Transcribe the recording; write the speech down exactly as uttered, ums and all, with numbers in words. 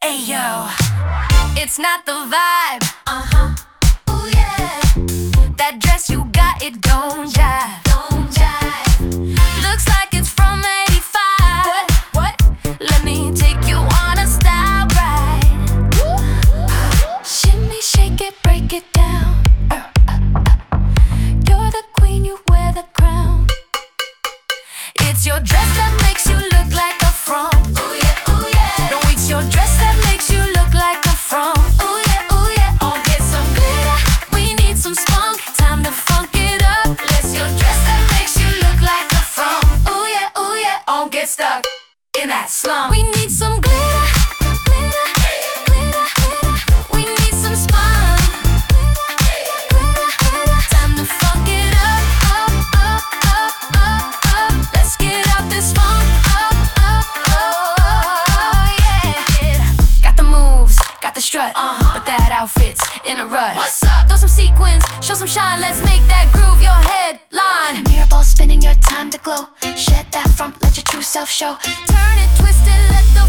Ayo, it's not the vibe. Uh-huh. Ooh yeah. That dress you got, it don't jive. Don't jive. Looks like it's from eighty-five. What? What? Let me take you on a style ride. Shimmy, shake it, break it down. Uh, uh, uh. You're the queen, you wear the crown. It's your dress that makes you look like a front. Ooh yeah, ooh yeah. No, it's your dress that makes you look like a front. Ooh yeah, ooh yeah. Oh, get some glitter, we need some spunk. Time to funk it up. Let's your dress that makes you look like a front. Ooh yeah, ooh yeah. Don't get stuck in that slump. We need some glitter, glitter, glitter, glitter. We need some spunk. Glitter, glitter. Time to funk it up, up, up, up, up, up. Let's get out this funk, up, up, up, oh yeah. Got the moves, got the strut, Uh-huh. but that outfit's in a rut. What's up? Throw some sequins, show some shine. Let's make that groove your headline. Mirror ball spinning, your time to glow. Shed that front, let your true self show. Turn it, twist it, let the